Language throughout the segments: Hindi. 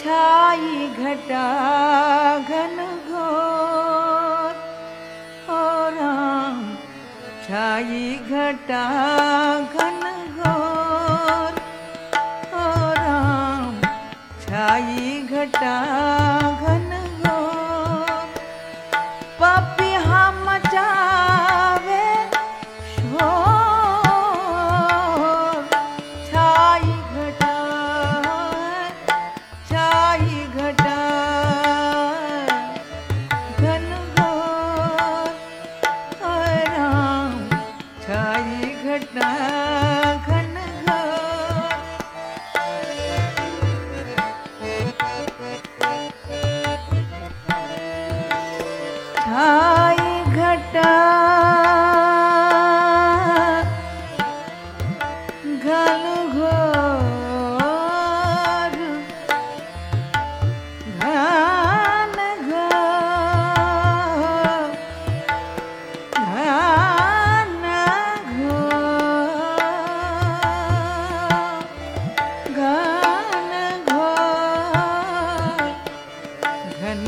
छाई घटा घन घोर, ओ राम छाई घटा घन घोर, ओ राम छाई घटा घन घोर। पपिहा मचावे शोर, छाई घटा घन घोर, ओ राम छाई घटा घन घोर। छाई घटा घन घोर, घन घोर, घन घोर, घन घोर, घन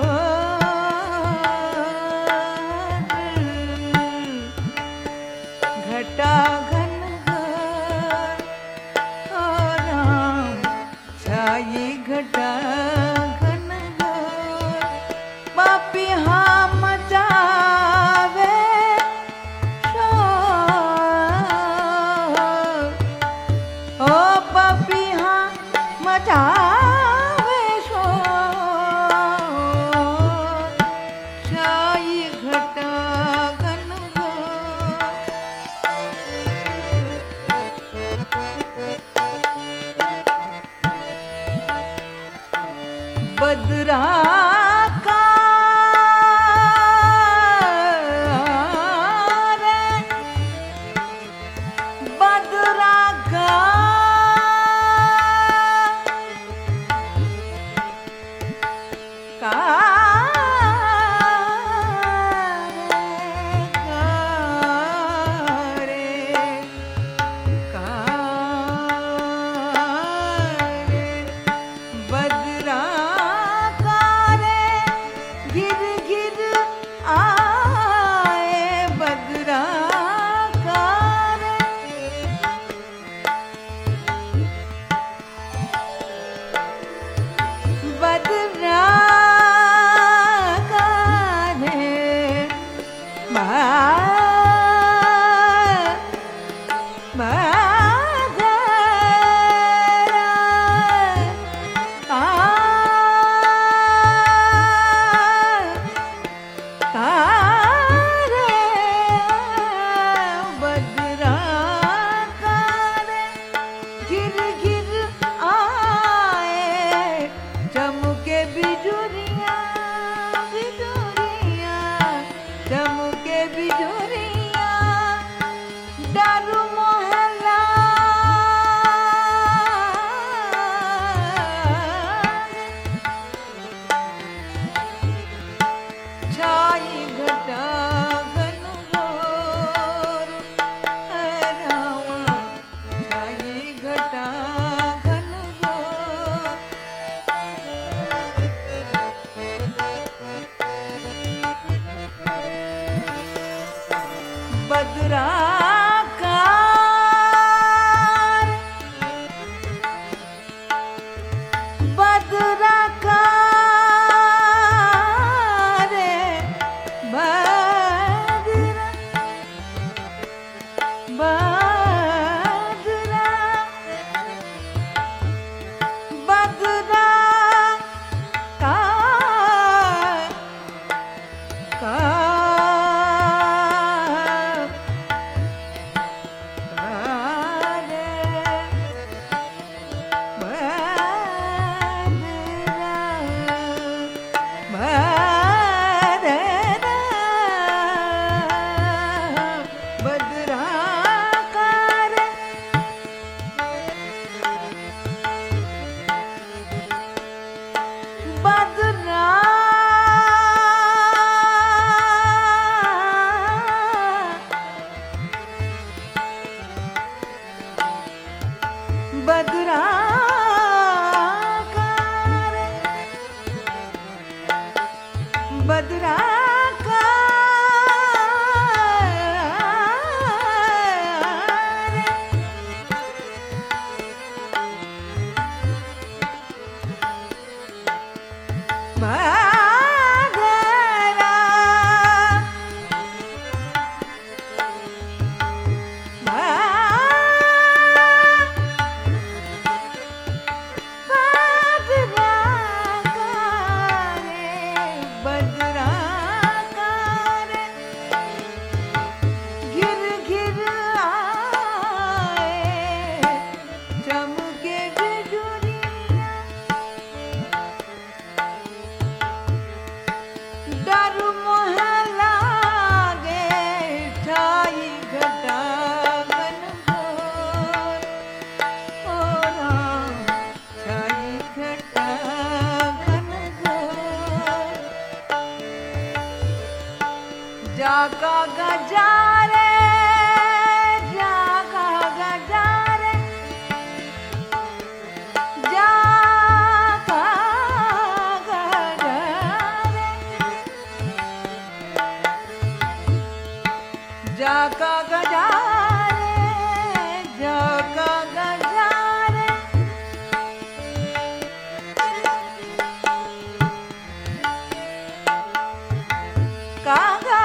घोर। घटा घन घोर, ओ राम छाई घटा घन घोर। पपिहा मचावे शोर, ओ पपिहा मचावे शोर, छाई घटा घन घोर। बदरा का रे, बदरा का बदरा का रे, बदरा का जागा गजारे जागा गजारे जागा गजारे जागा गजारे जागा गजारे कागा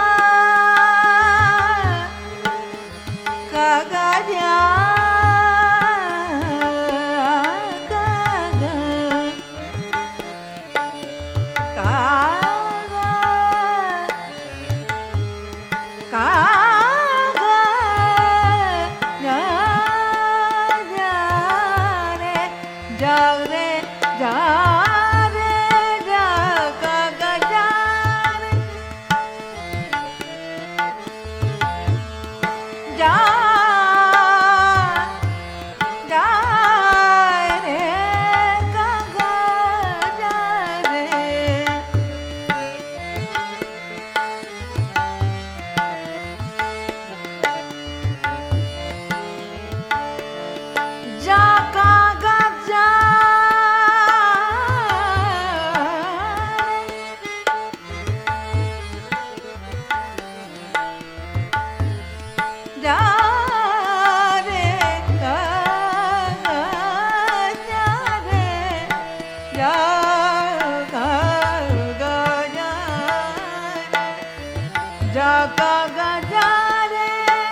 जागा गजारे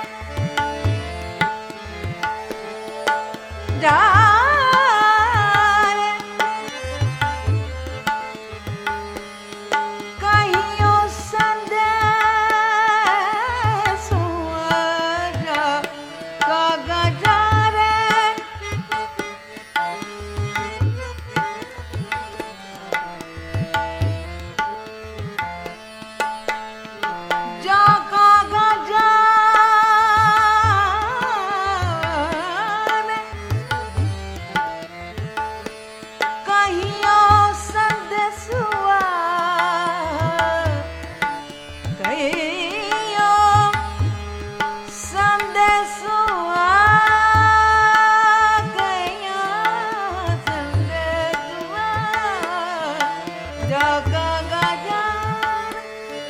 जारे कहियो संदेश जागा गजारे जागा गजारे कहियो संदेशुआ कहियो संदेशुआ कहियो संदेशुआ जागा गजारे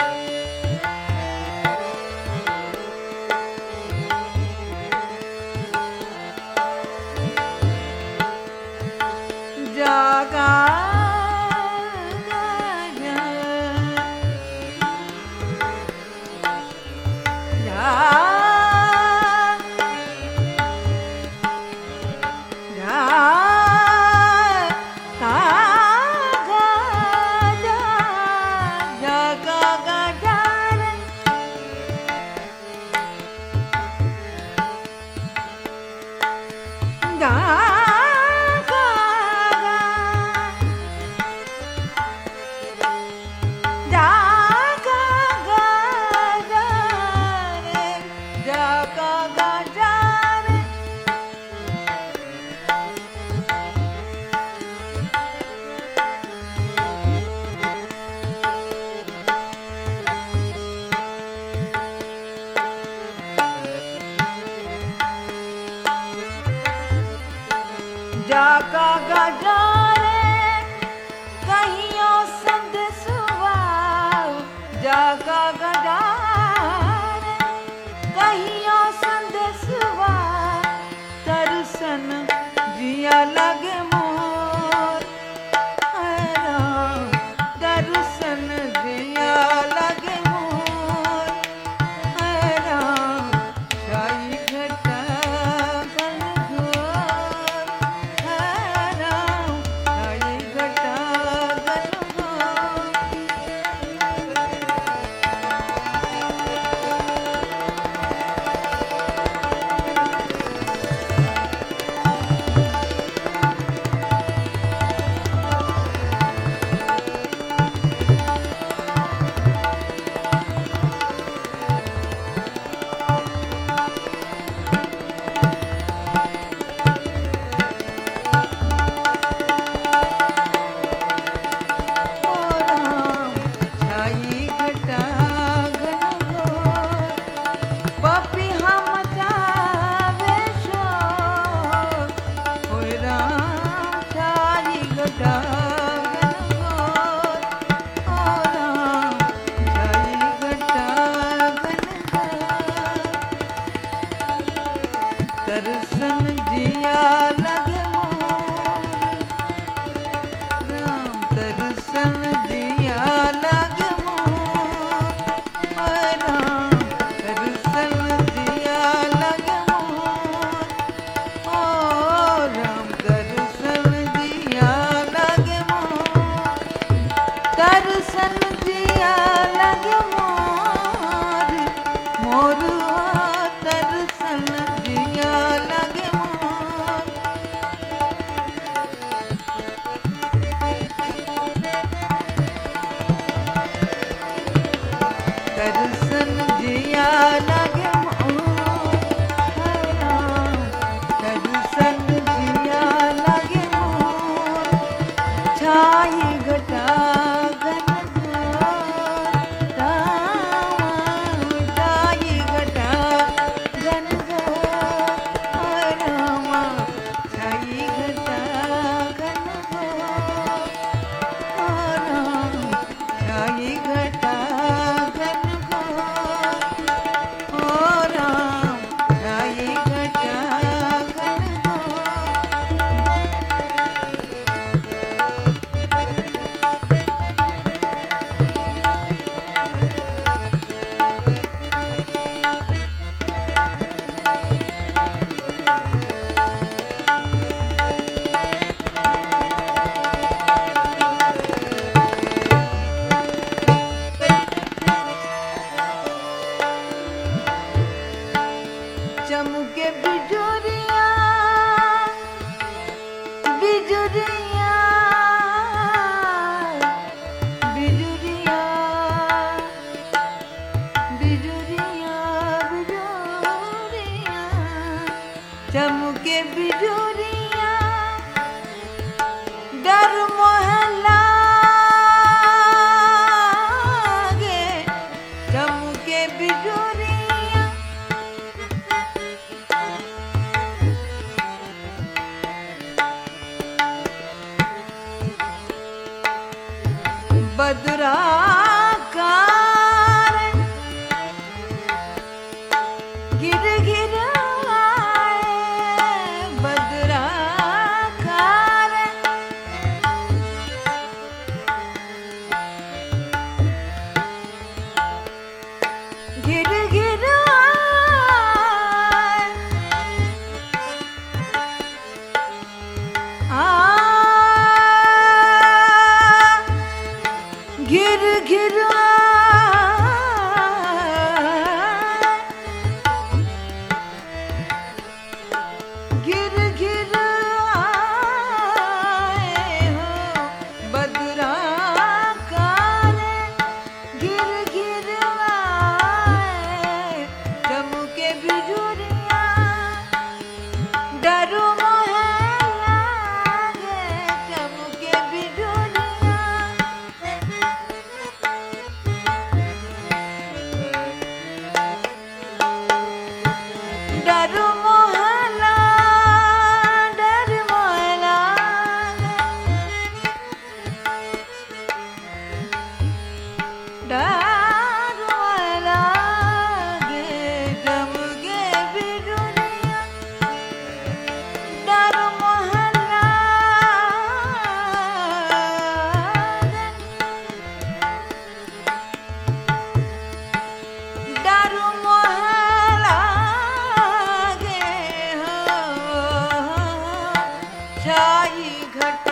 जागा दर्शन जिया लगे राम दर्शन जिया लगे राम दर्शन जिया लगे ओ राम दर्शन जिया लगे दर्शन जिया लगे मोर दर्शन जिया लगे दर्शन जिया लगे दर्शन जिया लगे छाई घटा चमके बिजुरिया बिजुरिया बिजुरिया बिजुरिया बिजुरिया चमके बिजुरिया डर मोहल्ला गे चमके बिजुरिया बदरा कार गिर गिर आए बदरा कार गिर गिर आए गिर गिर गिर गिर आए हो बदरा काले गिर गिर आए चमके बिजुरिया डरो मोहल्ला गे चमके बिजुरिया डर मोहल्ला डर मोहल्ला डर मोहल्ला गे चमके बिजुरिया डर मोहल्ला डर मोहल्ला छाई घट